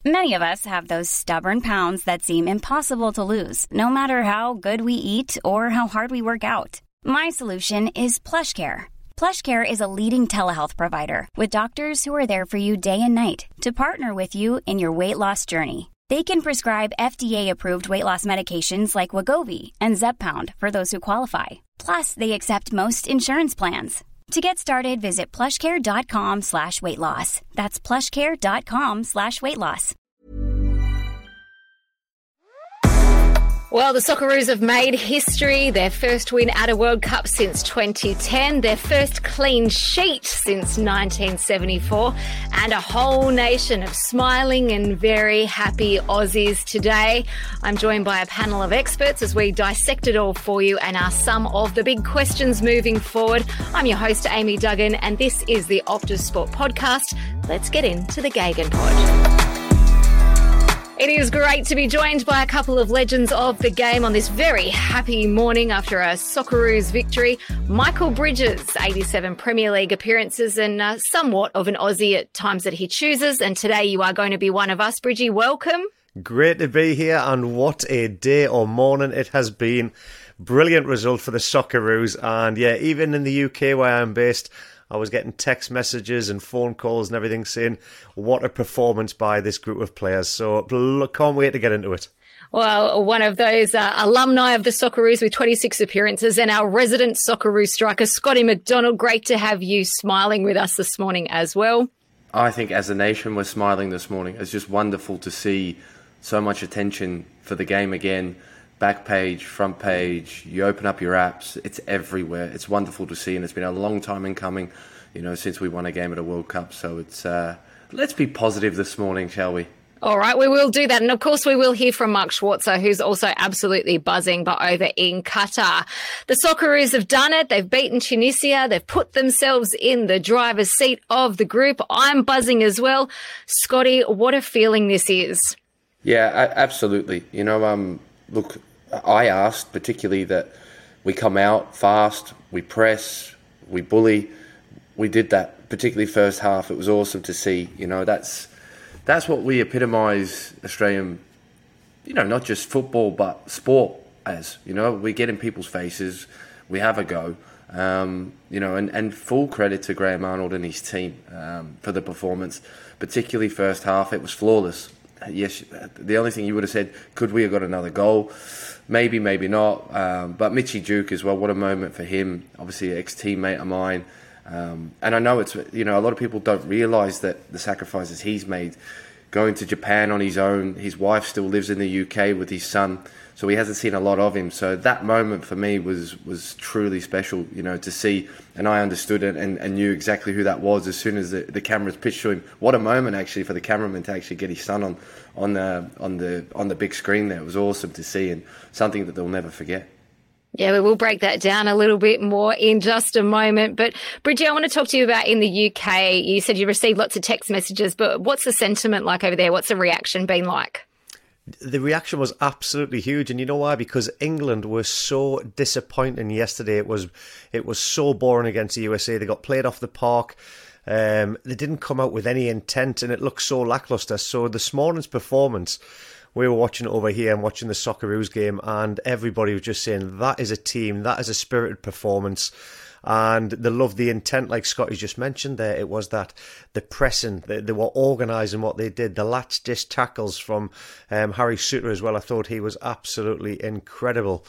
Many of us have those stubborn pounds that seem impossible to lose, no matter how good we eat or how hard we work out. My solution is PlushCare. PlushCare is a leading telehealth provider with doctors who are there for you day and night to partner with you in your weight loss journey. They can prescribe FDA-approved weight loss medications like Wegovy and Zepbound for those who qualify. Plus, they accept most insurance plans. To get started, visit plushcare.com/weightloss. That's plushcare.com/weightloss. Well, the Socceroos have made history, their first win at a World Cup since 2010, their first clean sheet since 1974, and a whole nation of smiling and very happy Aussies today. I'm joined by a panel of experts as we dissect it all for you and ask some of the big questions moving forward. I'm your host, Amy Duggan, and this is the Optus Sport podcast. Let's get into the Gagan Pod. It is great to be joined by a couple of legends of the game on this very happy morning after a Socceroos victory. Michael Bridges, 87 Premier League appearances and somewhat of an Aussie at times that he chooses. And today you are going to be one of us. Bridgie, welcome. Great to be here, and what a day or morning it has been. Brilliant result for the Socceroos, and yeah, even in the UK where I'm based, I was getting text messages and phone calls and everything saying what a performance by this group of players. So can't wait to get into it. Well, one of those alumni of the Socceroos with 26 appearances and our resident Socceroos striker, Scotty McDonald. Great to have you smiling with us this morning as well. I think as a nation we're smiling this morning. It's just wonderful to see so much attention for the game again. Back page, front page, you open up your apps, it's everywhere. It's wonderful to see, and it's been a long time in coming, since we won a game at a World Cup. So it's let's be positive this morning, shall we? All right, we will do that. And of course, we will hear from Mark Schwarzer, who's also absolutely buzzing, but over in Qatar. The Socceroos have done it. They've beaten Tunisia. They've put themselves in the driver's seat of the group. I'm buzzing as well. Scotty, what a feeling this is. Yeah, absolutely. Look, I asked particularly that we come out fast, we press, we bully. We did that, particularly first half. It was awesome to see. That's what we epitomise Australian, not just football, but sport as. We get in people's faces, we have a go. And full credit to Graham Arnold and his team for the performance, particularly first half. It was flawless. Yes, the only thing you would have said, could we have got another goal? Maybe, maybe not. But Mitchy Duke as well, what a moment for him. Obviously, an ex-teammate of mine. And I know it's, a lot of people don't realise that the sacrifices he's made. Going to Japan on his own, his wife still lives in the UK with his son, so he hasn't seen a lot of him. So that moment for me was truly special, to see. And I understood it and knew exactly who that was as soon as the cameras pitched to him. What a moment actually for the cameraman to actually get his son on the big screen there. It was awesome to see and something that they'll never forget. Yeah, we will break that down a little bit more in just a moment. But Bridgie, I want to talk to you about in the UK. You said you received lots of text messages, but what's the sentiment like over there? What's the reaction been like? The reaction was absolutely huge, and you know why? Because England were so disappointing yesterday. It was so boring against the USA. They got played off the park. They didn't come out with any intent, and it looked so lacklustre. So this morning's performance, we were watching it over here and watching the Socceroos game, and everybody was just saying that is a team, that is a spirited performance. And they loved the intent, like Scotty just mentioned there. It was that the pressing, they were organising what they did. The latch dish tackles from Harry Souttar as well. I thought he was absolutely incredible.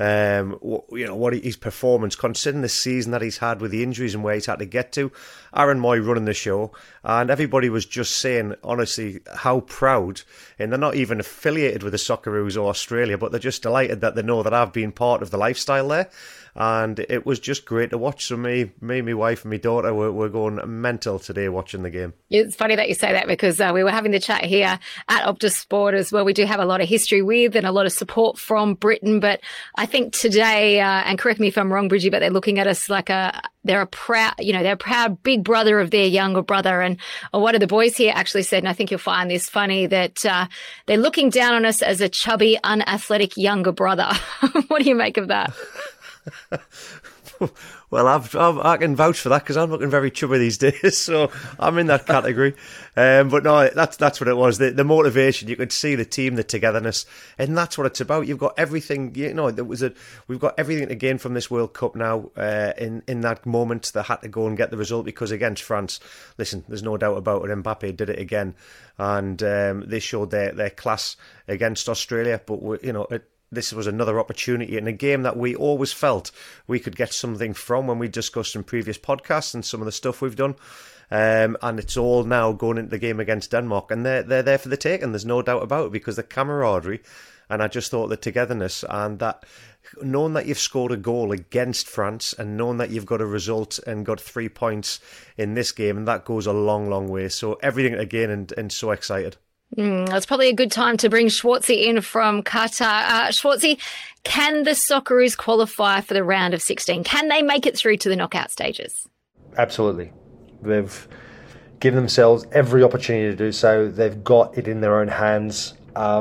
His performance, considering the season that he's had with the injuries and where he's had to get to. Aaron Moy running the show, and everybody was just saying, honestly, how proud, and they're not even affiliated with the Socceroos or Australia, but they're just delighted that they know that I've been part of the lifestyle there. And it was just great to watch. So me, my wife and my daughter were going mental today watching the game. It's funny that you say that because we were having the chat here at Optus Sport as well. We do have a lot of history with and a lot of support from Britain. But I think today, and correct me if I'm wrong, Bridgie, but they're looking at us like they're a proud big brother of their younger brother. And one of the boys here actually said, and I think you'll find this funny, that they're looking down on us as a chubby, unathletic younger brother. What do you make of that? Well, I can vouch for that because I'm looking very chubby these days, so I'm in that category. But no, that's what it was. The motivation, you could see the team, the togetherness, and that's what it's about. You've got everything. We've got everything to gain from this World Cup now. In that moment, they had to go and get the result because against France, listen, there's no doubt about it. Mbappe did it again, and they showed their class against Australia. But this was another opportunity in a game that we always felt we could get something from when we discussed in previous podcasts and some of the stuff we've done. And it's all now going into the game against Denmark. And they're there for the taking, there's no doubt about it, because the camaraderie, and I just thought the togetherness and that knowing that you've scored a goal against France and knowing that you've got a result and got 3 points in this game, and that goes a long, long way. So everything again and so excited. That's probably a good time to bring Schwartzy in from Qatar. Schwartzy, can the Socceroos qualify for the round of 16? Can they make it through to the knockout stages? Absolutely. They've given themselves every opportunity to do so. They've got it in their own hands.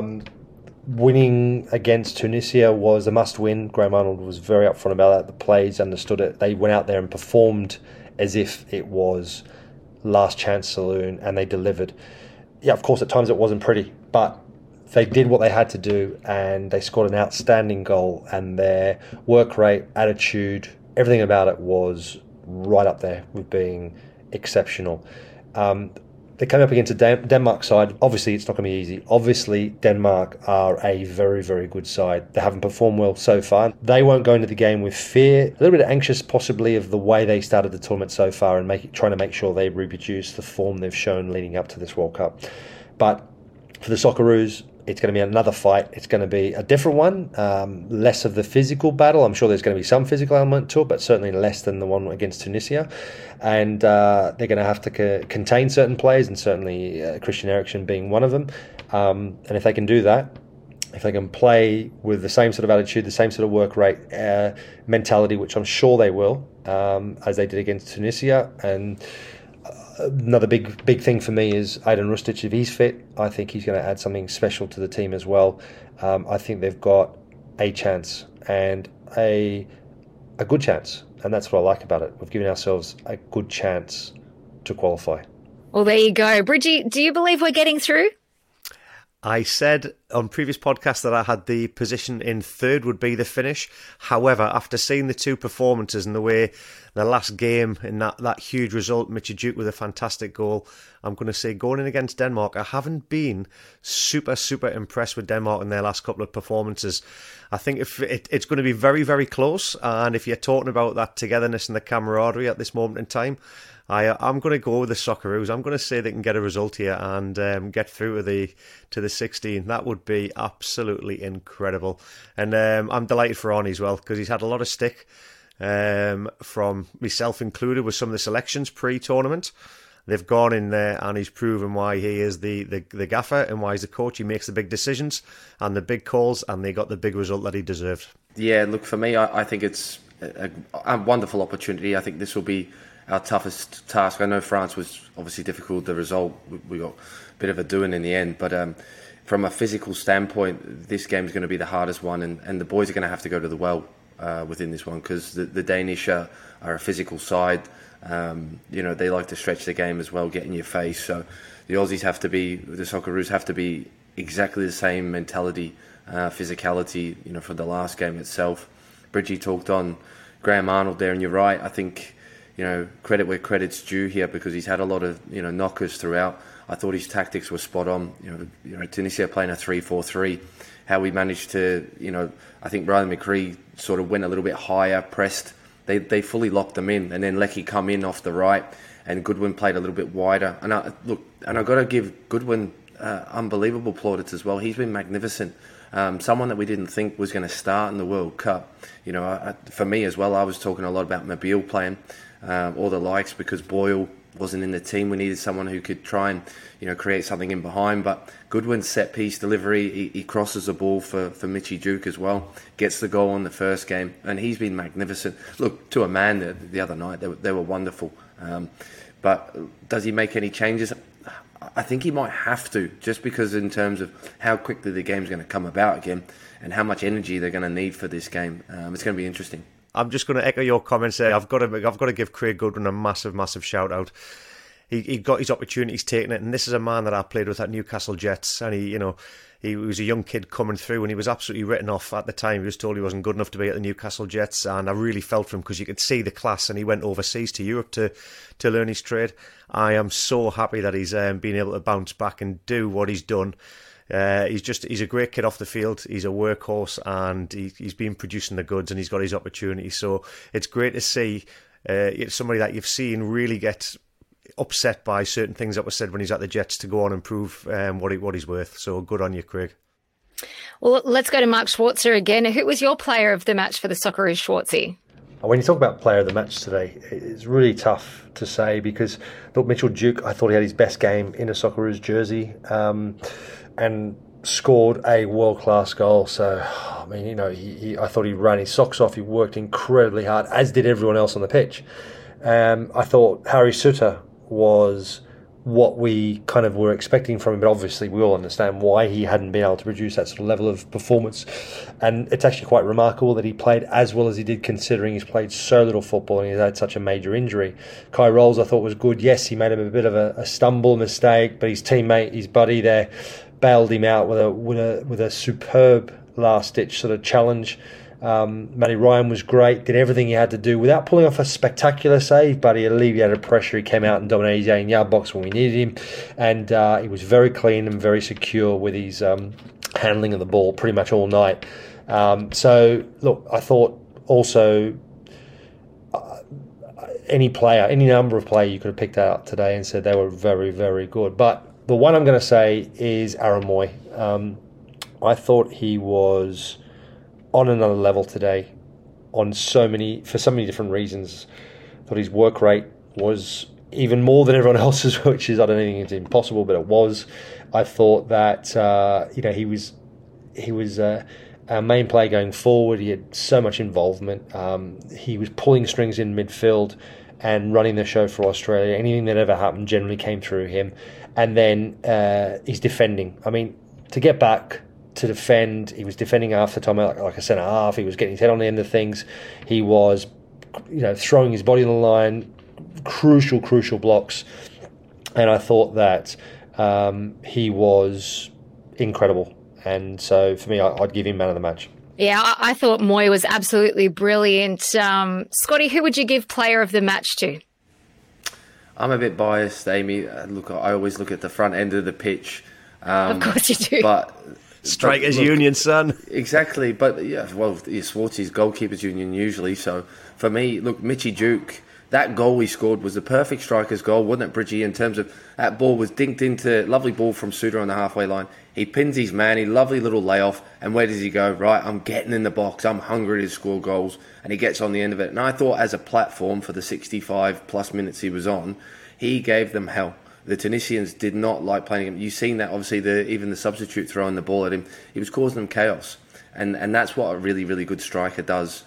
Winning against Tunisia was a must-win. Graham Arnold was very upfront about that. The players understood it. They went out there and performed as if it was last chance saloon, and they delivered. Yeah, of course, at times it wasn't pretty, but they did what they had to do, and they scored an outstanding goal, and their work rate, attitude, everything about it was right up there with being exceptional. They came up against a Denmark side. Obviously, it's not going to be easy. Obviously, Denmark are a very, very good side. They haven't performed well so far. They won't go into the game with fear. A little bit anxious, possibly, of the way they started the tournament so far and trying to make sure they reproduce the form they've shown leading up to this World Cup. But for the Socceroos, it's going to be another fight. It's going to be a different one, less of the physical battle. I'm sure there's going to be some physical element to it, but certainly less than the one against Tunisia. And they're going to have to contain certain players, and certainly Christian Eriksen being one of them. And if they can do that, if they can play with the same sort of attitude, the same sort of work rate, mentality, which I'm sure they will, as they did against Tunisia. And another big thing for me is Ajdin Rustic. If he's fit, I think he's going to add something special to the team as well. I think they've got a chance, and a good chance, and that's what I like about it. We've given ourselves a good chance to qualify. Well, there you go. Bridgie, do you believe we're getting through? I said on previous podcasts that I had the position in third would be the finish. However, after seeing the two performances and the way the last game in that huge result, Mitchie Duke with a fantastic goal, I'm going to say going in against Denmark, I haven't been super impressed with Denmark in their last couple of performances. I think it's going to be very, very close. And if you're talking about that togetherness and the camaraderie at this moment in time, I'm going to go with the Socceroos. I'm going to say they can get a result here and get through to the 16. That would be absolutely incredible. And I'm delighted for Arnie as well, because he's had a lot of stick from myself included with some of the selections pre-tournament. They've gone in there and he's proven why he is the gaffer and why he's the coach. He makes the big decisions and the big calls, and they got the big result that he deserved. Yeah, look, for me, I think it's a wonderful opportunity. I think this will be our toughest task. I know France was obviously difficult. The result, we got a bit of a doing in the end. But from a physical standpoint, this game is going to be the hardest one. And the boys are going to have to go to the well within this one, because the Danish are a physical side. They like to stretch the game as well, get in your face. So the Aussies the Socceroos have to be exactly the same mentality, physicality, for the last game itself. Bridgie talked on Graham Arnold there, and you're right. I think, credit where credit's due here, because he's had a lot of, knockers throughout. I thought his tactics were spot on. Tunisia playing a 3-4-3. How we managed to, I think Riley McCree sort of went a little bit higher, pressed. They fully locked them in, and then Leckie come in off the right, and Goodwin played a little bit wider. And I've got to give Goodwin unbelievable plaudits as well. He's been magnificent. Someone that we didn't think was going to start in the World Cup. For me as well, I was talking a lot about Mobile playing, or the likes, because Boyle wasn't in the team. We needed someone who could try and, create something in behind. But Goodwin's set-piece delivery, he crosses the ball for Mitchie Duke as well, gets the goal in the first game, and he's been magnificent. Look, to a man the other night, they were wonderful. But does he make any changes? I think he might have to, just because in terms of how quickly the game's going to come about again and how much energy they're going to need for this game. It's going to be interesting. I'm just going to echo your comments there. I've got to give Craig Goodwin a massive shout out. He got his opportunities taken it, and this is a man that I played with at Newcastle Jets, and he was a young kid coming through, and he was absolutely written off at the time. He was told he wasn't good enough to be at the Newcastle Jets, and I really felt for him because you could see the class, and he went overseas to Europe to learn his trade. I am so happy that he's been able to bounce back and do what he's done. He's a great kid off the field. He's a workhorse, and he's been producing the goods, and he's got his opportunity. So it's great to see somebody that you've seen really get upset by certain things that were said when he's at the Jets to go on and prove what he's worth. So good on you, Craig. Well, let's go to Mark Schwarzer again. Who was your player of the match for the Socceroos, Schwartzy? When you talk about player of the match today, it's really tough to say because, look, Mitchell Duke, I thought he had his best game in a Socceroos jersey and scored a world-class goal. So, I mean, I thought he ran his socks off. He worked incredibly hard, as did everyone else on the pitch. I thought Harry Souttar was what we kind of were expecting from him, but obviously we all understand why he hadn't been able to produce that sort of level of performance. And it's actually quite remarkable that he played as well as he did, considering he's played so little football and he's had such a major injury. Kai Rolls, I thought, was good. Yes, he made him a bit of a stumble mistake, but his teammate, his buddy there, bailed him out with a superb last-ditch sort of challenge. Matty Ryan was great, did everything he had to do without pulling off a spectacular save, but he alleviated pressure. He came out and dominated his 18-yard box when we needed him, and he was very clean and very secure with his handling of the ball pretty much all night. So, look, I thought also any number of players you could have picked out today and said they were very, very good. But the one I'm going to say is Aaron Mooy. I thought he was on another level today for so many different reasons. I thought his work rate was even more than everyone else's, which is, I don't think it's impossible, but it was. I thought that he was our main player going forward. He had so much involvement. He was pulling strings in midfield and running the show for Australia. Anything that ever happened generally came through him. And then he's defending. I mean, to get back to defend, he was defending half the time like a centre half. He was getting his head on the end of things. He was, throwing his body on the line, crucial blocks. And I thought that he was incredible. And so for me, I'd give him man of the match. Yeah, I thought Mooy was absolutely brilliant. Scotty, who would you give player of the match to? I'm a bit biased, Amy. Look, I always look at the front end of the pitch. Of course you do. But Strikers Union, son. Exactly, but yeah, well, Swartzy's Goalkeepers Union usually. So for me, look, Mitchy Duke, that goal he scored was the perfect striker's goal, wasn't it, Bridgie? In terms of that ball was dinked into, lovely ball from Souttar on the halfway line. He pins his man, he lovely little layoff, and where does he go? Right, I'm getting in the box, I'm hungry to score goals, and he gets on the end of it. And I thought as a platform for the 65 plus minutes he was on, he gave them hell. The Tunisians did not like playing him. You've seen that, obviously, even the substitute throwing the ball at him, he was causing them chaos. And that's what a really, really good striker does.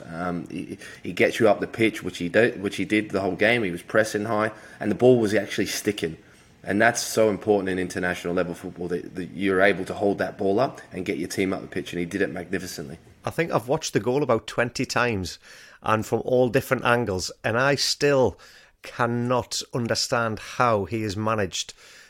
He gets you up the pitch, which he did the whole game. He was pressing high, and the ball was actually sticking. And that's so important in international level football, that you're able to hold that ball up and get your team up the pitch, and he did it magnificently. I think I've watched the goal about 20 times, and from all different angles, and I still cannot understand how he has managed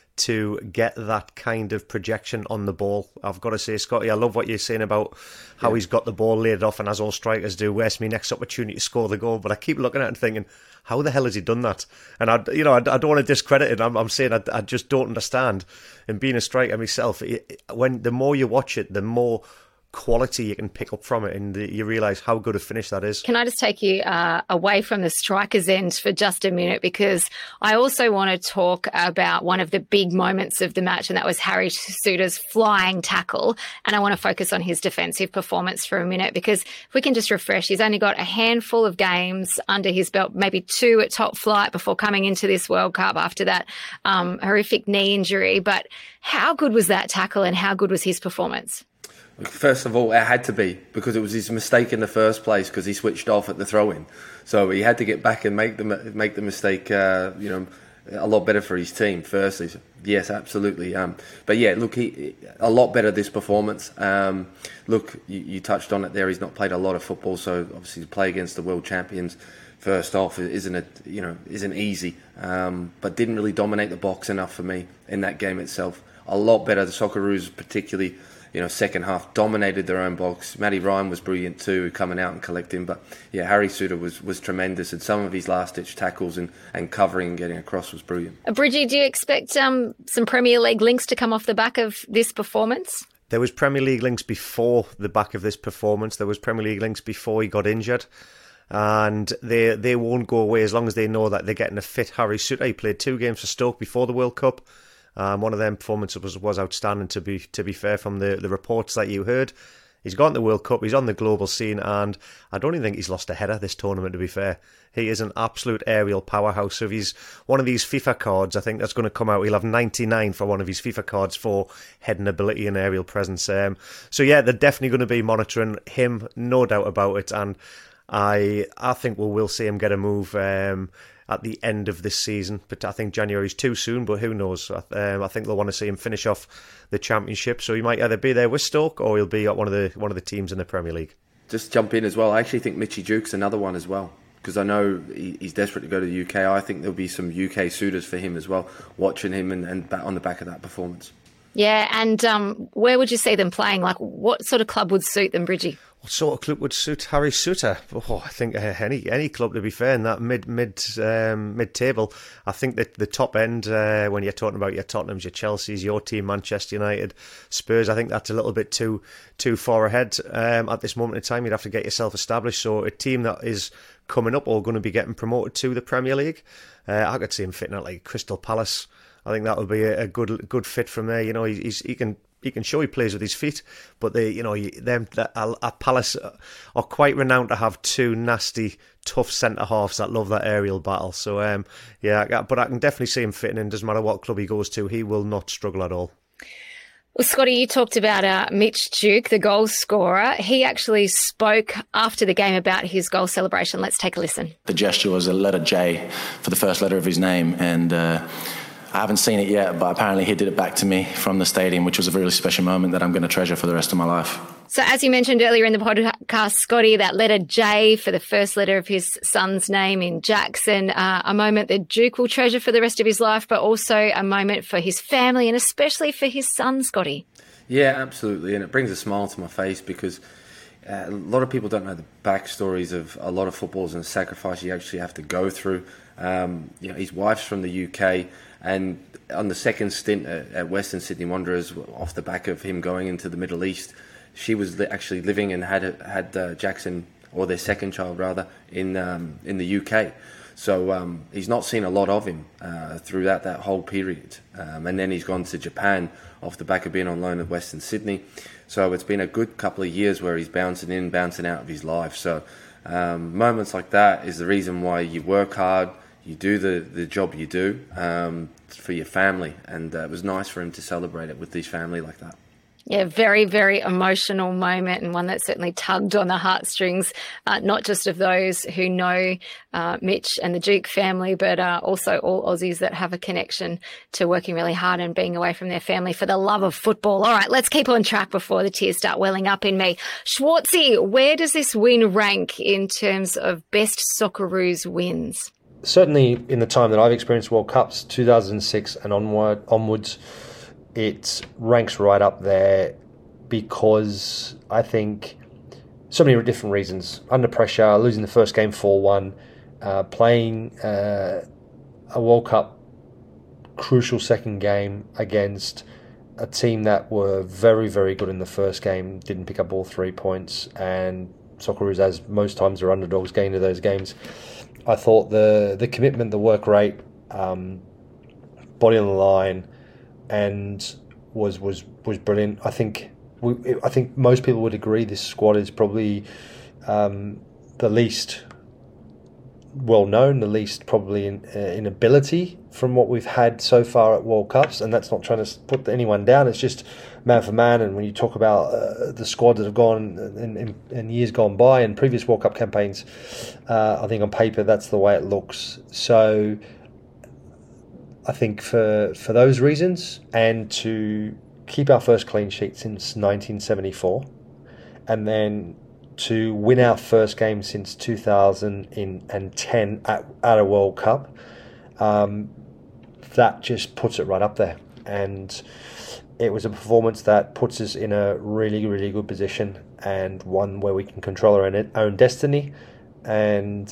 to get that kind of projection on the ball. I've got to say, Scotty, I love what you're saying about how he's got the ball laid off, and as all strikers do, where's my next opportunity to score the goal? But I keep looking at it and thinking, how the hell has he done that? And I don't want to discredit it. I'm saying I just don't understand. And being a striker myself, when the more you watch it, the more quality you can pick up from it, and you realise how good a finish that is. Can I just take you away from the striker's end for just a minute, because I also want to talk about one of the big moments of the match, and that was Harry Souttar's flying tackle, and I want to focus on his defensive performance for a minute, because if we can just refresh, he's only got a handful of games under his belt, maybe 2 at top flight before coming into this World Cup after that horrific knee injury, but how good was that tackle and how good was his performance? First of all, it had to be, because it was his mistake in the first place, because he switched off at the throw-in. So he had to get back and make the mistake, a lot better for his team. Firstly, Yes, absolutely. But yeah, look, he a lot better this performance. Look, you touched on it there. He's not played a lot of football, so obviously to play against the world champions first off isn't easy. But didn't really dominate the box enough for me in that game itself. A lot better. The Socceroos, particularly, second half, dominated their own box. Matty Ryan was brilliant too, coming out and collecting. But yeah, Harry Souttar was tremendous, and some of his last-ditch tackles and covering and getting across was brilliant. Bridgie, do you expect some Premier League links to come off the back of this performance? There was Premier League links before the back of this performance. There was Premier League links before he got injured. And they won't go away as long as they know that they're getting a fit Harry Souttar. He played 2 games for Stoke before the World Cup. One of them performances was outstanding, to be fair, from the reports that you heard. He's gone to the World Cup, he's on the global scene, and I don't even think he's lost a header this tournament, to be fair. He is an absolute aerial powerhouse. So if he's one of these FIFA cards, I think that's going to come out. He'll have 99 for one of his FIFA cards for heading ability and aerial presence. So yeah, they're definitely going to be monitoring him, no doubt about it, and I think we will see him get a move at the end of this season, but I think January's too soon, but who knows. I think they'll want to see him finish off the Championship, so he might either be there with Stoke or he'll be at one of the teams in the Premier League. Just jump in as well. I actually think Mitchy Duke's another one as well, because I know he's desperate to go to the UK. I think there'll be some UK suitors for him as well, watching him and on the back of that performance. Yeah, and where would you see them playing? Like, what sort of club would suit them, Bridgie? What sort of club would suit Harry Souttar? I think any club, to be fair, in that mid table. I think that the top end, when you're talking about your Tottenhams, your Chelseas, your team, Manchester United, Spurs, I think that's a little bit too far ahead at this moment in time. You'd have to get yourself established. So a team that is coming up or going to be getting promoted to the Premier League, I could see him fitting out like Crystal Palace. I think that would be a good fit from there. He can show he plays with his feet, but at Palace are quite renowned to have 2 nasty, tough centre halves that love that aerial battle. So but I can definitely see him fitting in. Doesn't matter what club he goes to, he will not struggle at all. Well, Scotty, you talked about Mitch Duke, the goal scorer. He actually spoke after the game about his goal celebration. Let's take a listen. The gesture was a letter J for the first letter of his name, and I haven't seen it yet, but apparently he did it back to me from the stadium, which was a really special moment that I'm going to treasure for the rest of my life. So as you mentioned earlier in the podcast, Scotty, that letter J for the first letter of his son's name in Jackson, a moment that Duke will treasure for the rest of his life, but also a moment for his family and especially for his son, Scotty. Yeah, absolutely. And it brings a smile to my face because a lot of people don't know the backstories of a lot of footballers and the sacrifice you actually have to go through. His wife's from the UK, and on the second stint at Western Sydney Wanderers, off the back of him going into the Middle East, she was actually living and had Jackson, or their second child rather, in the UK. So he's not seen a lot of him throughout that whole period. And then he's gone to Japan off the back of being on loan at Western Sydney. So it's been a good couple of years where he's bouncing in, bouncing out of his life. So moments like that is the reason why you work hard, you do the job you do for your family. And it was nice for him to celebrate it with his family like that. Yeah, very, very emotional moment, and one that certainly tugged on the heartstrings, not just of those who know Mitch and the Duke family, but also all Aussies that have a connection to working really hard and being away from their family for the love of football. All right, let's keep on track before the tears start welling up in me. Schwartzy, where does this win rank in terms of best Socceroos wins? Certainly in the time that I've experienced World Cups, 2006 and onwards, it ranks right up there because I think so many different reasons. Under pressure, losing the first game 4-1, playing a World Cup crucial second game against a team that were very, very good in the first game, didn't pick up all 3 points, and Socceroos, as most times are underdogs, getting into those games. I thought the commitment, the work rate, body on the line, and was brilliant. I think most people would agree this squad is probably the least well known, the least probably in ability from what we've had so far at World Cups, and that's not trying to put anyone down. It's just man for man. And when you talk about the squad that have gone in years gone by and previous World Cup campaigns, I think on paper that's the way it looks. So I think for those reasons, and to keep our first clean sheet since 1974, and then to win our first game since 2010 at a World Cup, that just puts it right up there. And it was a performance that puts us in a really, really good position, and one where we can control our own destiny. And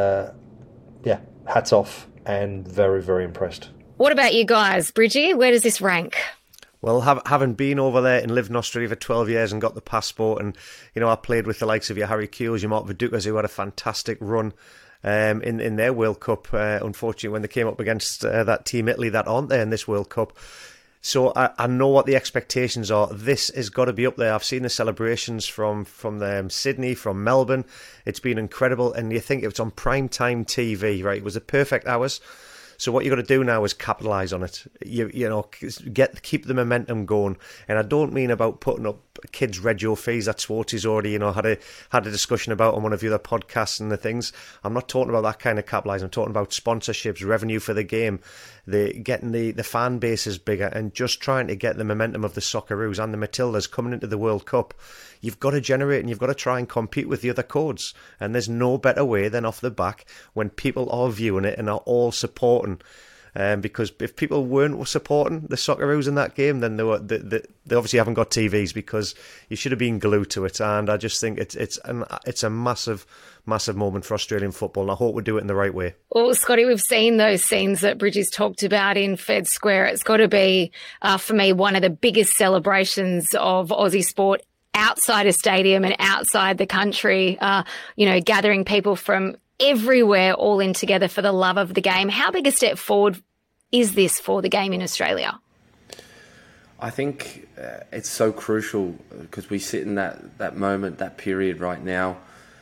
hats off, and very, very impressed. What about you guys? Bridgie, where does this rank? Well, having been over there and lived in Australia for 12 years and got the passport, and, I played with the likes of your Harry Kewells, your Mark Vidukas, who had a fantastic run in their World Cup, unfortunately, when they came up against that team Italy that aren't there in this World Cup. So I know what the expectations are. This has got to be up there. I've seen the celebrations from Sydney, from Melbourne. It's been incredible, and you think it's on prime time TV, right? It was the perfect hours. So what you've got to do now is capitalise on it. Keep the momentum going. And I don't mean about putting up kids' radio fees that Swarty's already, had a discussion about on one of the other podcasts and the things. I'm not talking about that kind of capitalising. I'm talking about sponsorships, revenue for the game, getting the fan bases bigger, and just trying to get the momentum of the Socceroos and the Matildas coming into the World Cup. You've got to generate, and you've got to try and compete with the other codes. And there's no better way than off the back when people are viewing it and are all supporting. Because if people weren't supporting the Socceroos in that game, then they obviously haven't got TVs, because you should have been glued to it. And I just think it's a massive, massive moment for Australian football, and I hope we do it in the right way. Well, Scotty, we've seen those scenes that Bridges talked about in Fed Square. It's got to be, for me, one of the biggest celebrations of Aussie sport outside a stadium and outside the country, gathering people from everywhere all in together for the love of the game. How big a step forward is this for the game in Australia? I think it's so crucial, because we sit in that moment, that period right now.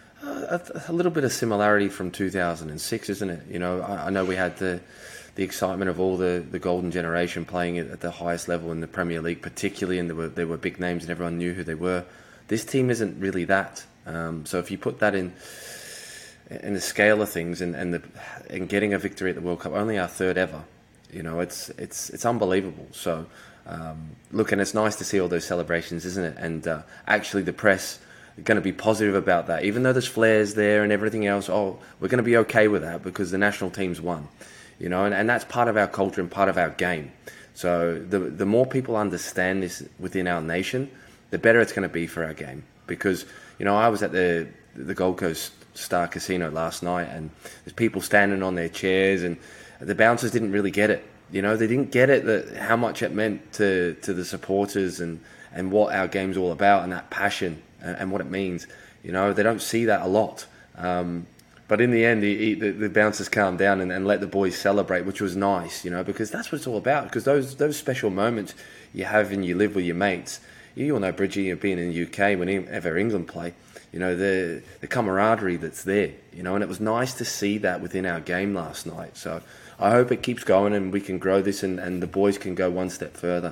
A little bit of similarity from 2006, isn't it? I know we had the excitement of all the golden generation playing at the highest level in the Premier League particularly, and there were big names and everyone knew who they were. This team isn't really that. So if you put that in the scale of things, and getting a victory at the World Cup, only our third ever, it's unbelievable. So look, and it's nice to see all those celebrations, isn't it? And actually the press are going to be positive about that, even though there's flares there and everything else. We're going to be okay with that because the national team's won. And that's part of our culture and part of our game. So the more people understand this within our nation, the better it's going to be for our game. Because, I was at the Gold Coast Star Casino last night, and there's people standing on their chairs, and the bouncers didn't really get it. They didn't get it, how much it meant to the supporters and what our game's all about, and that passion and what it means. They don't see that a lot. But in the end, the bouncers calmed down and let the boys celebrate, which was nice, because that's what it's all about. Because those special moments you have and you live with your mates. You all know, Bridgie, being in the UK, whenever England play, the camaraderie that's there, and it was nice to see that within our game last night. So I hope it keeps going and we can grow this and the boys can go one step further.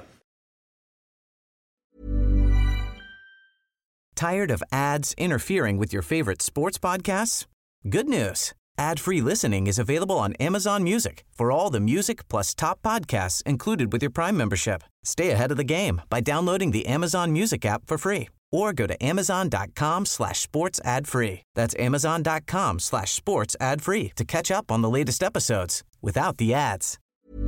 Tired of ads interfering with your favorite sports podcasts? Good news. Ad-free listening is available on Amazon Music for all the music plus top podcasts included with your Prime membership. Stay ahead of the game by downloading the Amazon Music app for free, or go to amazon.com/sports ad free. That's amazon.com/sports ad free to catch up on the latest episodes without the ads.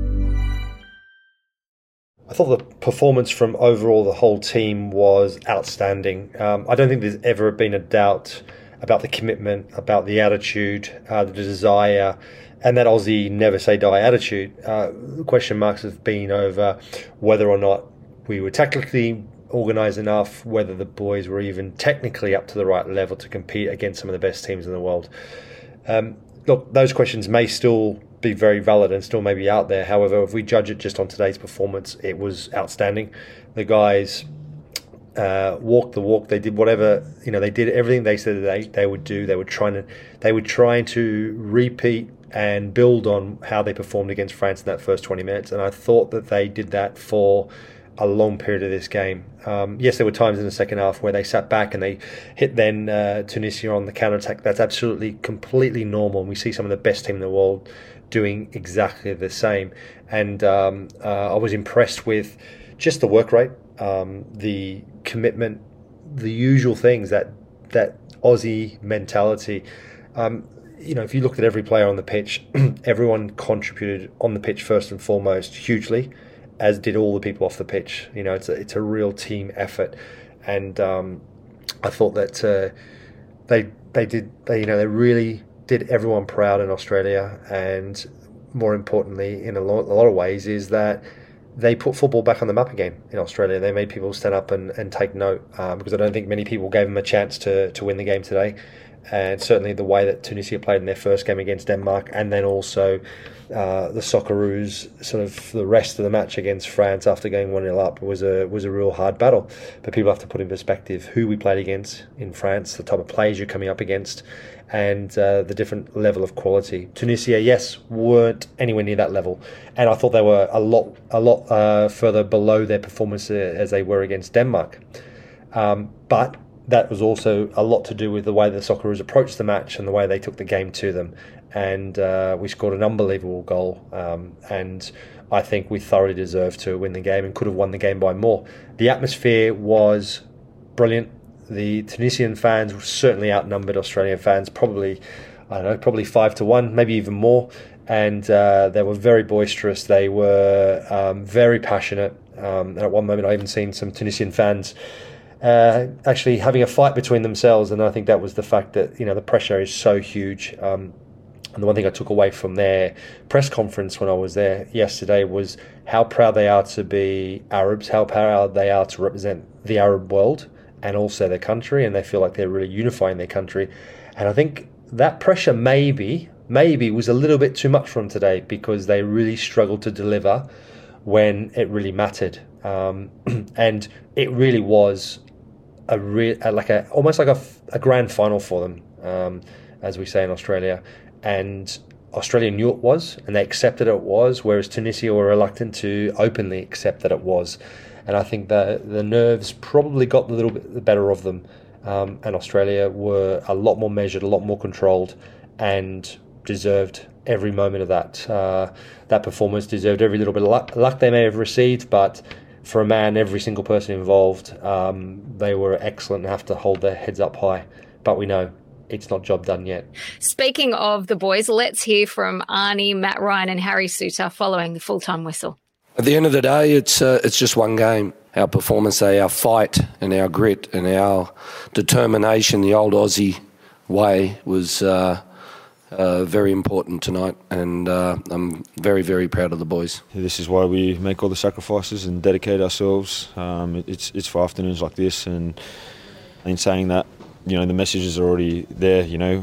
I thought the performance from overall the whole team was outstanding. I don't think there's ever been a doubt about the commitment, about the attitude, the desire, and that Aussie never say die attitude. The question marks have been over whether or not we were technically organised enough, whether the boys were even technically up to the right level to compete against some of the best teams in the world. Look, those questions may still be very valid and still may be out there. However, if we judge it just on today's performance, it was outstanding. The guys walked the walk. They did whatever, they did everything they said they would do. They were trying to repeat and build on how they performed against France in that first 20 minutes. And I thought that they did that for a long period of this game. Yes, there were times in the second half where they sat back and they hit Tunisia on the counter-attack. That's absolutely, completely normal. And we see some of the best team in the world doing exactly the same. And I was impressed with just the work rate, the commitment, the usual things, that Aussie mentality. If you looked at every player on the pitch, everyone contributed on the pitch first and foremost hugely, as did all the people off the pitch. It's a real team effort, and I thought that they really did everyone proud in Australia. And more importantly, in a lot of ways, is that they put football back on the map again in Australia. They made people stand up and take note, because I don't think many people gave them a chance to win the game today. And certainly the way that Tunisia played in their first game against Denmark, and then also the Socceroos, sort of the rest of the match against France after going 1-0 up, was a real hard battle. But people have to put in perspective who we played against in France, the type of players you're coming up against, and the different level of quality. Tunisia, yes, weren't anywhere near that level, and I thought they were a lot further below their performance as they were against Denmark. But that was also a lot to do with the way the Socceroos approached the match and the way they took the game to them. And we scored an unbelievable goal. And I think we thoroughly deserved to win the game and could have won the game by more. The atmosphere was brilliant. The Tunisian fans were certainly outnumbered Australian fans, probably 5-1, maybe even more. And they were very boisterous. They were very passionate. And at one moment, I even seen some Tunisian fans actually having a fight between themselves, and I think that was the fact that the pressure is so huge. And the one thing I took away from their press conference when I was there yesterday was how proud they are to be Arabs, how proud they are to represent the Arab world and also their country, and they feel like they're really unifying their country. And I think that pressure maybe was a little bit too much for them today, because they really struggled to deliver when it really mattered. And it really was almost like a grand final for them, as we say in Australia. And Australia knew it was, and they accepted it was, whereas Tunisia were reluctant to openly accept that it was. And I think that the nerves probably got a little bit better of them, and Australia were a lot more measured, a lot more controlled, and deserved every moment of that performance, deserved every little bit of luck they may have received. But for a man, every single person involved, they were excellent and have to hold their heads up high. But we know it's not job done yet. Speaking of the boys, let's hear from Arnie, Matt Ryan and Harry Souttar following the full-time whistle. At the end of the day, it's just one game. Our performance, our fight and our grit and our determination, the old Aussie way, was very important tonight, and I'm very, very proud of the boys. This is why we make all the sacrifices and dedicate ourselves. It's for afternoons like this, and in saying that, the messages are already there.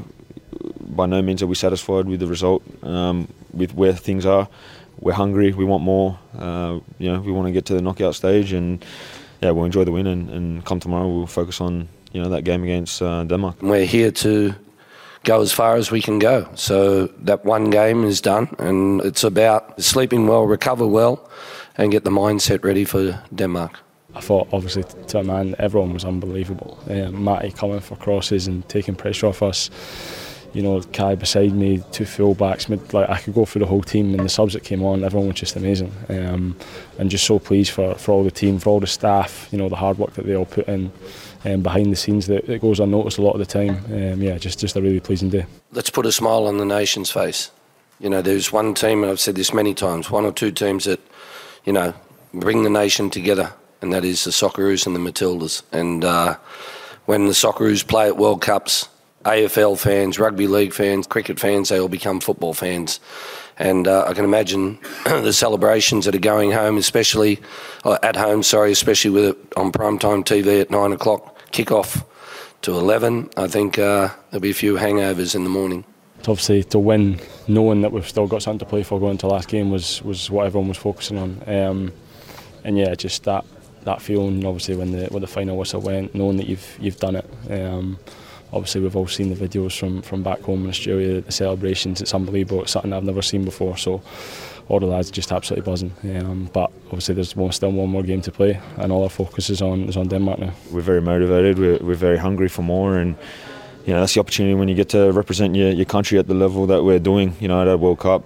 By no means are we satisfied with the result, with where things are. We're hungry, we want more. We want to get to the knockout stage, and we'll enjoy the win, and come tomorrow we'll focus on that game against Denmark. We're here to go as far as we can go. So that one game is done, and it's about sleeping well, recover well, and get the mindset ready for Denmark. I thought, obviously, to a man, everyone was unbelievable. Matty coming for crosses and taking pressure off us. Kai beside me, two full-backs. I could go through the whole team, and the subs that came on, everyone was just amazing. And just so pleased for all the team, for all the staff, the hard work that they all put in. Behind the scenes that goes unnoticed a lot of the time. Just a really pleasing day. Let's put a smile on the nation's face. There's one team, and I've said this many times, one or two teams that, bring the nation together, and that is the Socceroos and the Matildas. And when the Socceroos play at World Cups, AFL fans, rugby league fans, cricket fans, they all become football fans. And I can imagine the celebrations that are going home, especially with it on primetime TV at 9 o'clock, kick-off to 11. I think there'll be a few hangovers in the morning. Obviously, to win, knowing that we've still got something to play for going to last game was what everyone was focusing on. Just that feeling, obviously, when the final whistle went, knowing that you've done it. Obviously, we've all seen the videos from back home in Australia, the celebrations. It's unbelievable. It's something I've never seen before. So all the lads are just absolutely buzzing. But obviously, there's still one more game to play, and all our focus is on Denmark now. We're very motivated. We're very hungry for more, and that's the opportunity when you get to represent your country at the level that we're doing. At a World Cup,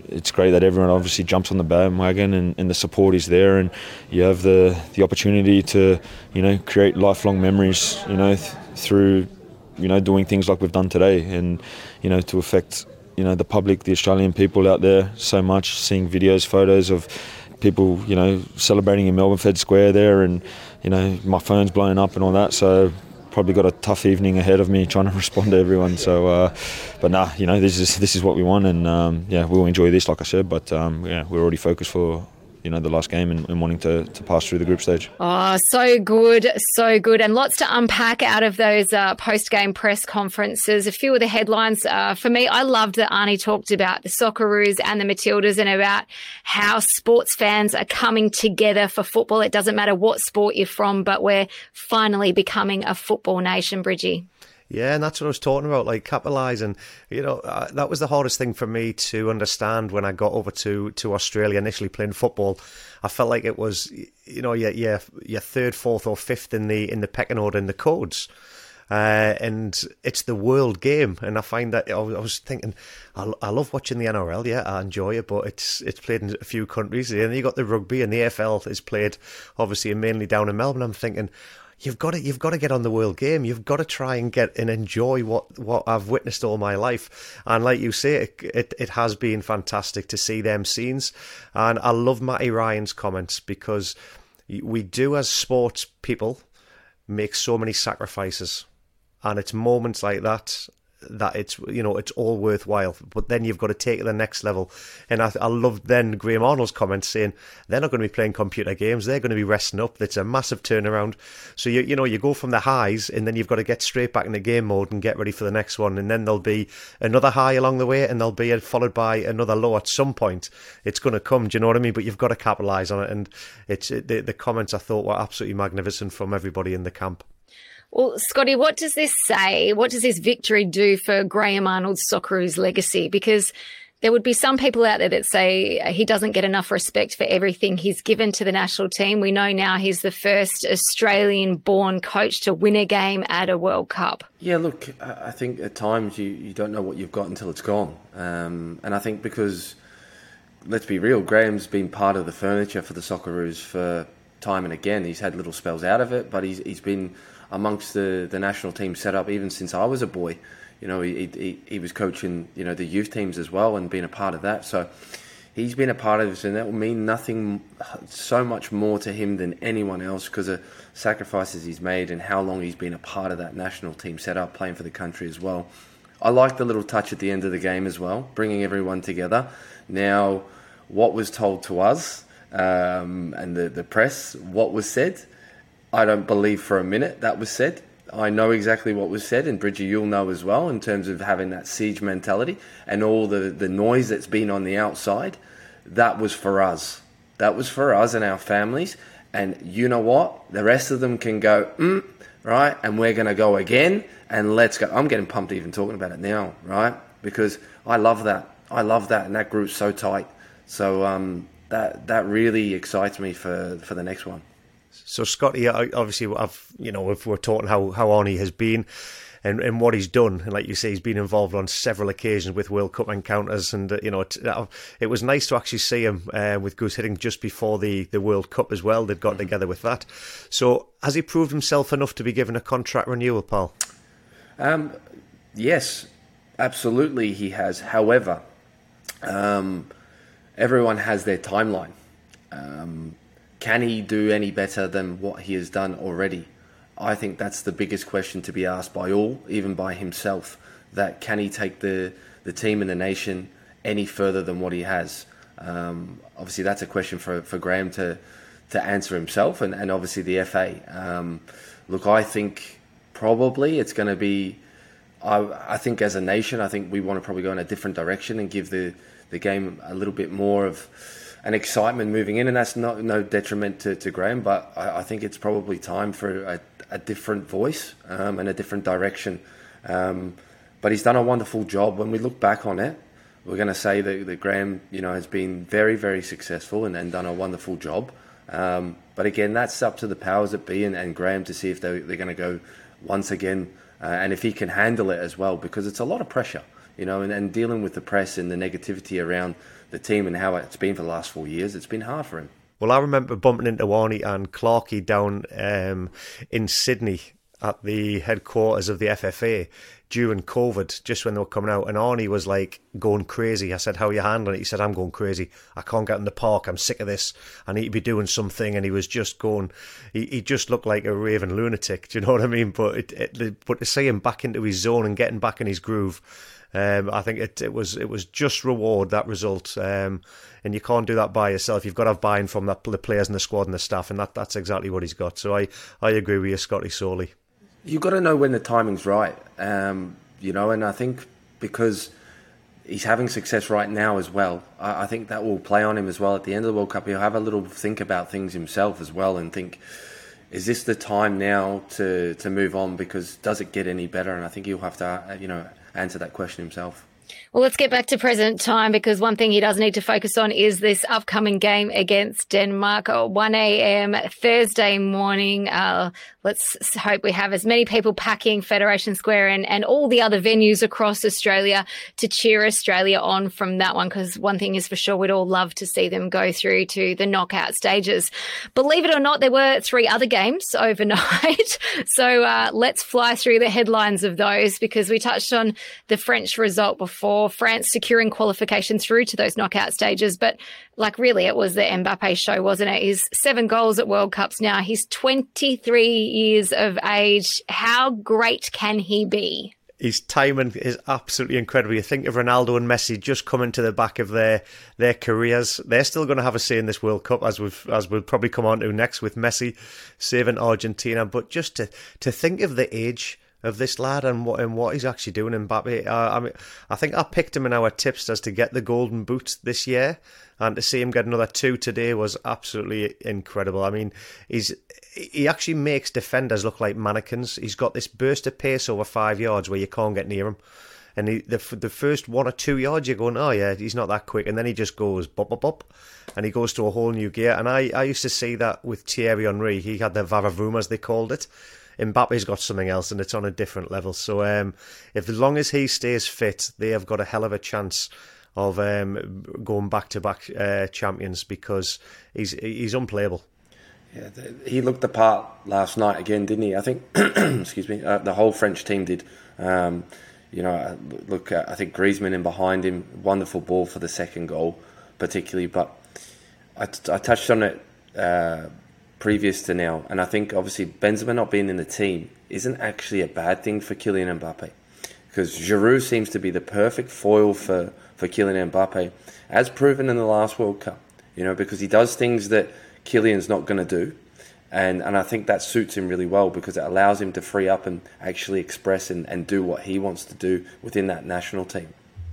it's great that everyone obviously jumps on the bandwagon and the support is there, and you have the opportunity to, create lifelong memories, through, doing things like we've done today, and, to affect, the public, the Australian people out there so much, seeing videos, photos of people, celebrating in Melbourne Fed Square there, and, my phone's blowing up and all that, so probably got a tough evening ahead of me trying to respond to everyone. So, but this is what we want, and we'll enjoy this, like I said. But we're already focused for the last game and wanting to pass through the group stage. Oh, so good, and lots to unpack out of those post-game press conferences. A few of the headlines for me, I loved that Arnie talked about the Socceroos and the Matildas and about how sports fans are coming together for football. It doesn't matter what sport you're from, but we're finally becoming a football nation, Bridgie. Yeah, and that's what I was talking about, like capitalising. That was the hardest thing for me to understand when I got over to Australia initially playing football. I felt like it was, your third, fourth or fifth in the pecking order in the codes. And it's the world game. And I find that I was thinking, I love watching the NRL. Yeah, I enjoy it, but it's played in a few countries. And then you got the rugby, and the AFL is played obviously mainly down in Melbourne. I'm thinking, You've got to get on the world game. You've got to try and get and enjoy what I've witnessed all my life. And like you say, it has been fantastic to see them scenes. And I love Matty Ryan's comments, because we do, as sports people, make so many sacrifices, and it's moments like that it's it's all worthwhile. But then you've got to take it to the next level. And I loved then Graham Arnold's comments saying they're not going to be playing computer games, they're going to be resting up. It's a massive turnaround. So you go from the highs, and then you've got to get straight back into game mode and get ready for the next one. And then there'll be another high along the way, and there'll be followed by another low at some point. It's going to come, do you know what I mean? But you've got to capitalise on it. And the comments I thought were absolutely magnificent from everybody in the camp. Well, Scotty, what does this say? What does this victory do for Graham Arnold's Socceroos legacy? Because there would be some people out there that say he doesn't get enough respect for everything he's given to the national team. We know now he's the first Australian-born coach to win a game at a World Cup. Yeah, look, I think at times you don't know what you've got until it's gone. And I think because, let's be real, Graham's been part of the furniture for the Socceroos for time and again. He's had little spells out of it, but he's been amongst the national team setup even since I was a boy. He was coaching, the youth teams as well, and being a part of that. So he's been a part of this, and that will mean nothing so much more to him than anyone else, because of sacrifices he's made and how long he's been a part of that national team setup, playing for the country as well. I like the little touch at the end of the game as well, bringing everyone together. Now, what was told to us and the press, what was said, I don't believe for a minute that was said. I know exactly what was said, and Bridgie, you'll know as well, in terms of having that siege mentality and all the noise that's been on the outside. That was for us. That was for us and our families. And you know what? The rest of them can go, right? And we're going to go again, and let's go. I'm getting pumped even talking about it now, right? Because I love that. I love that, and that group's so tight. So that really excites me for the next one. So Scotty, obviously, if we're talking how Arnie has been and what he's done, and like you say, he's been involved on several occasions with World Cup encounters, and it was nice to actually see him with Goose hitting just before the World Cup as well. They'd got together with that. So has he proved himself enough to be given a contract renewal, Paul? Yes, absolutely he has. However, everyone has their timeline. Can he do any better than what he has done already? I think that's the biggest question to be asked by all, even by himself, that can he take the team and the nation any further than what he has? Obviously, that's a question for Graham to answer himself, and obviously the FA. Look, I think probably it's going to be, I think as a nation, I think we want to probably go in a different direction and give the game a little bit more of an excitement moving in, and that's no detriment to Graham, but I think it's probably time for a different voice and a different direction. But he's done a wonderful job. When we look back on it, we're going to say that Graham, has been very, very successful and done a wonderful job. But again, that's up to the powers that be and Graham to see if they're going to go once again, and if he can handle it as well, because it's a lot of pressure. and dealing with the press and the negativity around the team and how it's been for the last 4 years, it's been hard for him. Well, I remember bumping into Arnie and Clarkey down in Sydney at the headquarters of the FFA during COVID, just when they were coming out, and Arnie was like going crazy. I said, "How are you handling it?" He said, "I'm going crazy. I can't get in the park. I'm sick of this. I need to be doing something." And he was just going, he just looked like a raving lunatic. Do you know what I mean? But to see him back into his zone and getting back in his groove, I think it was just reward, that result. And you can't do that by yourself. You've got to have buy-in from the players and the squad and the staff, and that's exactly what he's got. So I agree with you, Scotty Soley. You've got to know when the timing's right, and I think because he's having success right now as well, I think that will play on him as well. At the end of the World Cup, he'll have a little think about things himself as well and think, is this the time now to move on? Because does it get any better? And I think he'll have to, answer that question himself. Well, let's get back to present time, because one thing he does need to focus on is this upcoming game against Denmark, 1 a.m. Thursday morning. Let's hope we have as many people packing Federation Square and all the other venues across Australia to cheer Australia on from that one, because one thing is for sure, we'd all love to see them go through to the knockout stages. Believe it or not, there were 3 other games overnight. So let's fly through the headlines of those, because we touched on the French result before, France securing qualification through to those knockout stages. But really, it was the Mbappe show, wasn't it? He's 7 goals at World Cups now. He's 23 years of age. How great can he be? His timing is absolutely incredible. You think of Ronaldo and Messi just coming to the back of their careers. They're still going to have a say in this World Cup, as we'll probably come on to next, with Messi saving Argentina. But just to think of the age of this lad and what he's actually doing, Mbappe. I think I picked him in our tips as to get the Golden Boot this year, and to see him get another 2 today was absolutely incredible. I mean, he actually makes defenders look like mannequins. He's got this burst of pace over 5 yards where you can't get near him. And the first 1 or 2 yards, you're going, oh yeah, he's not that quick. And then he just goes bop, bop, bop. And he goes to a whole new gear. And I used to see that with Thierry Henry. He had the Varavoom, as they called it. Mbappe's got something else, and it's on a different level. So as long as he stays fit, they have got a hell of a chance of going back-to-back champions, because he's unplayable. Yeah, he looked the part last night again, didn't he? I think, excuse me, the whole French team did. I think Griezmann in behind him, wonderful ball for the second goal, particularly. But I touched on it previous to now, and I think obviously Benzema not being in the team isn't actually a bad thing for Kylian Mbappe, because Giroud seems to be the perfect foil for Kylian Mbappe, as proven in the last World Cup, because he does things that Kylian's not going to do, and I think that suits him really well, because it allows him to free up and actually express and do what he wants to do within that national team.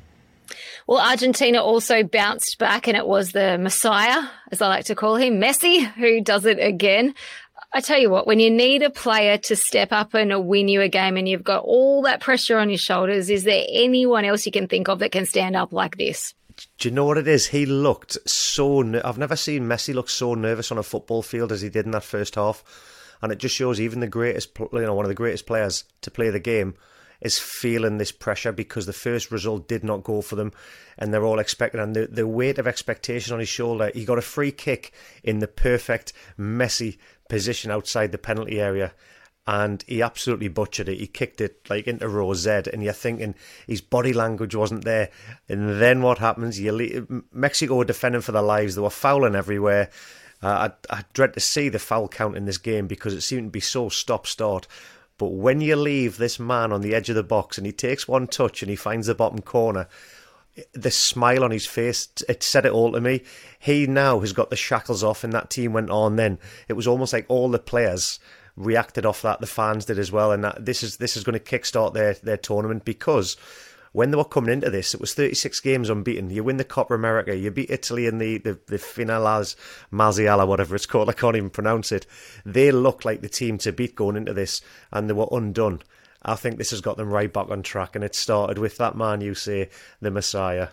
Well, Argentina also bounced back, and it was the Messiah, as I like to call him, Messi, who does it again. I tell you what, when you need a player to step up and win you a game and you've got all that pressure on your shoulders, is there anyone else you can think of that can stand up like this? Do you know what it is? He looked so... I've never seen Messi look so nervous on a football field as he did in that first half. And it just shows even the greatest, one of the greatest players to play the game is feeling this pressure, because the first result did not go for them, and they're all expecting, and the weight of expectation on his shoulder. He got a free kick in the perfect Messi position outside the penalty area, and he absolutely butchered it. He kicked it into row Z, and you're thinking his body language wasn't there. And then what happens? Mexico were defending for their lives. They were fouling everywhere. I dread to see the foul count in this game, because it seemed to be so stop-start. But when you leave this man on the edge of the box and he takes one touch and he finds the bottom corner, the smile on his face, it said it all to me. He now has got the shackles off, and that team went on then. It was almost like all the players reacted off that, the fans did as well, and this is going to kickstart their tournament, because when they were coming into this, it was 36 games unbeaten. You win the Copa America, you beat Italy in the Finales Marziala, whatever it's called, I can't even pronounce it. They look like the team to beat going into this, and they were undone. I think this has got them right back on track, and it started with that man you say, the Messiah.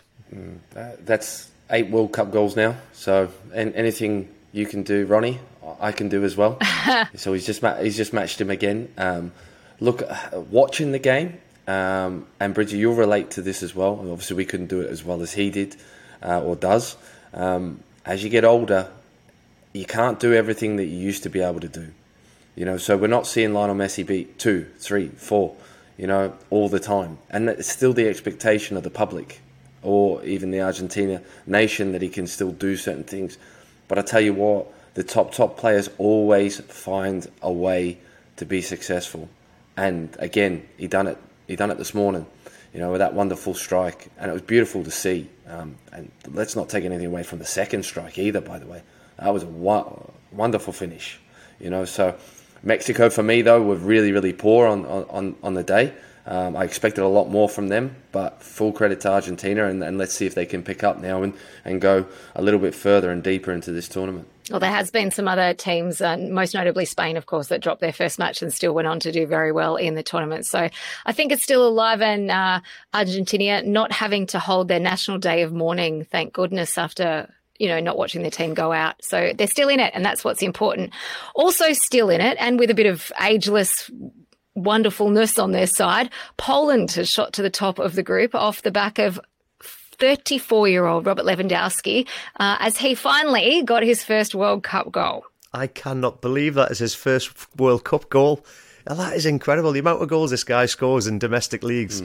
That's 8 World Cup goals now, so anything you can do, Ronnie, I can do as well. So he's just matched him again. Watching the game, and Bridgie, you'll relate to this as well. Obviously, we couldn't do it as well as he did or does. As you get older, you can't do everything that you used to be able to do. So we're not seeing Lionel Messi beat 2, 3, 4, all the time. And it's still the expectation of the public or even the Argentina nation that he can still do certain things. But I tell you what, the top players always find a way to be successful. And again, he done it this morning, with that wonderful strike. And it was beautiful to see. And let's not take anything away from the second strike either, by the way. That was a wonderful finish, So Mexico, for me, though, were really, really poor on the day. I expected a lot more from them, but full credit to Argentina, and let's see if they can pick up now and go a little bit further and deeper into this tournament. Well, there has been some other teams, most notably Spain, of course, that dropped their first match and still went on to do very well in the tournament. So I think it's still alive, and Argentina not having to hold their national day of mourning, thank goodness, after not watching their team go out. So they're still in it, and that's what's important. Also still in it, and with a bit of ageless wonderfulness on their side, Poland has shot to the top of the group off the back of 34-year-old Robert Lewandowski as he finally got his first World Cup goal. I cannot believe that is his first World Cup goal. And that is incredible, the amount of goals this guy scores in domestic leagues.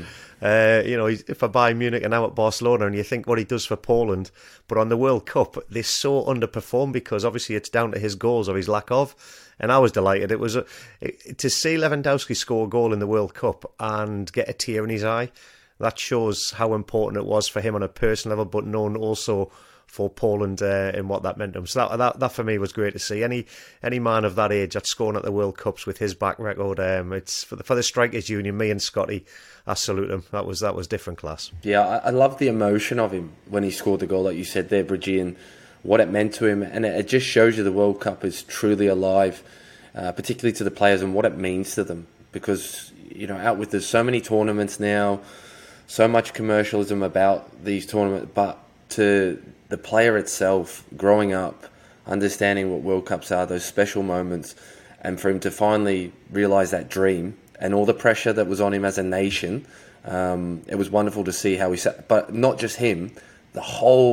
For Bayern Munich and now at Barcelona, and you think what he does for Poland. But on the World Cup, they so underperform because obviously it's down to his goals or his lack of. And I was delighted. It was to see Lewandowski score a goal in the World Cup and get a tear in his eye. That shows how important it was for him on a personal level, but known also for Poland and what that meant to him. So that for me was great to see. Any man of that age that's scoring at the World Cups with his back record, it's for the Strikers Union. Me and Scotty, I salute him. That was different class. Yeah, I love the emotion of him when he scored the goal, like you said there, Bridgie, and what it meant to him. And it just shows you the World Cup is truly alive, particularly to the players and what it means to them. Because there's so many tournaments now, so much commercialism about these tournaments, but to the player itself, growing up, understanding what World Cups are, those special moments, and for him to finally realise that dream and all the pressure that was on him as a nation, it was wonderful to see how he sat. But not just him, the whole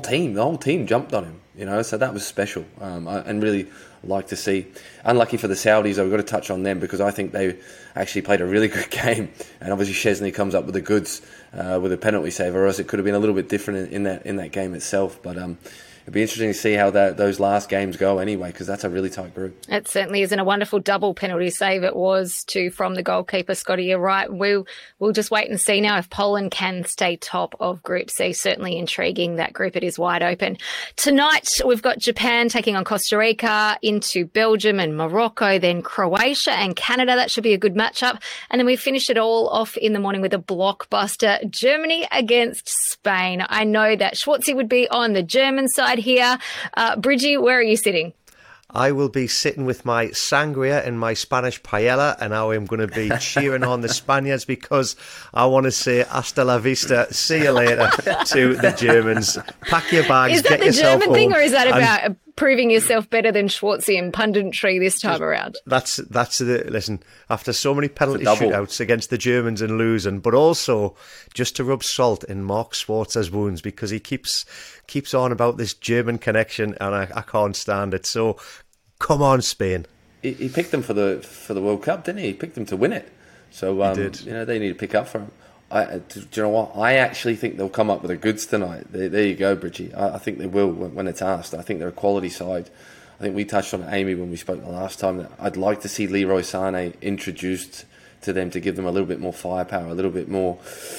team jumped on him, so that was special and really like to see. Unlucky for the Saudis, though, we've got to touch on them because I think they actually played a really good game, and obviously Szczesny comes up with the goods with a penalty save, or else it could have been a little bit different in that game itself. But it'd be interesting to see how those last games go anyway, because that's a really tight group. It certainly is, and a wonderful double penalty save it was from the goalkeeper. Scotty, you're right. We'll just wait and see now if Poland can stay top of Group C. Certainly intriguing, that group. It is wide open. Tonight, we've got Japan taking on Costa Rica, into Belgium and Morocco, then Croatia and Canada. That should be a good matchup. And then we finish it all off in the morning with a blockbuster, Germany against Spain. I know that Schwartzy would be on the German side here. Bridgie, where are you sitting? I will be sitting with my sangria and my Spanish paella, and I am going to be cheering on the Spaniards because I want to say hasta la vista, see you later to the Germans. Pack your bags, get yourself home. Is that the German thing, or is that about proving yourself better than Schwartzy and punditry this time around? That's listen, after so many penalty shootouts against the Germans and losing, but also just to rub salt in Mark Schwarzer's wounds because he keeps on about this German connection, and I can't stand it. So come on, Spain. He picked them for the World Cup, didn't he? He picked them to win it. So he did. They need to pick up for him. Do you know what? I actually think they'll come up with the goods tonight. There you go, Bridgie. I think they will when it's asked. I think they're a quality side. I think we touched on Amy when we spoke the last time that I'd like to see Leroy Sané introduced to them to give them a little bit more firepower, a little bit more,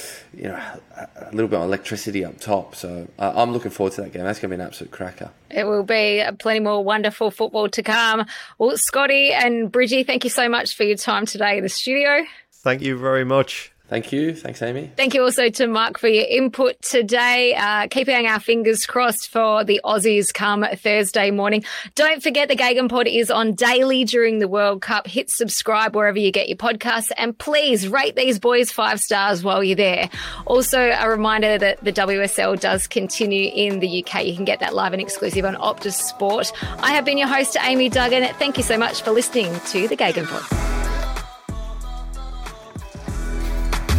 a little bit of electricity up top. So I'm looking forward to that game. That's going to be an absolute cracker. It will be plenty more wonderful football to come. Well, Scotty and Bridgie, thank you so much for your time today in the studio. Thank you very much. Thank you. Thanks, Amy. Thank you also to Mark for your input today. Keeping our fingers crossed for the Aussies come Thursday morning. Don't forget the Gegenpod is on daily during the World Cup. Hit subscribe wherever you get your podcasts, and please rate these boys 5 stars while you're there. Also, a reminder that the WSL does continue in the UK. You can get that live and exclusive on Optus Sport. I have been your host, Amy Duggan. Thank you so much for listening to the Gegenpod.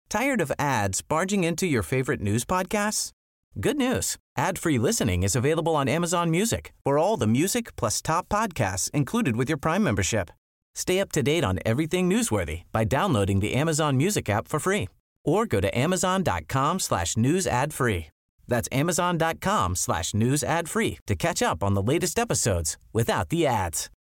Tired of ads barging into your favorite news podcasts? Good news. Ad-free listening is available on Amazon Music for all the music plus top podcasts included with your Prime membership. Stay up to date on everything newsworthy by downloading the Amazon Music app for free or go to amazon.com/news ad free. That's amazon.com/news ad free to catch up on the latest episodes without the ads.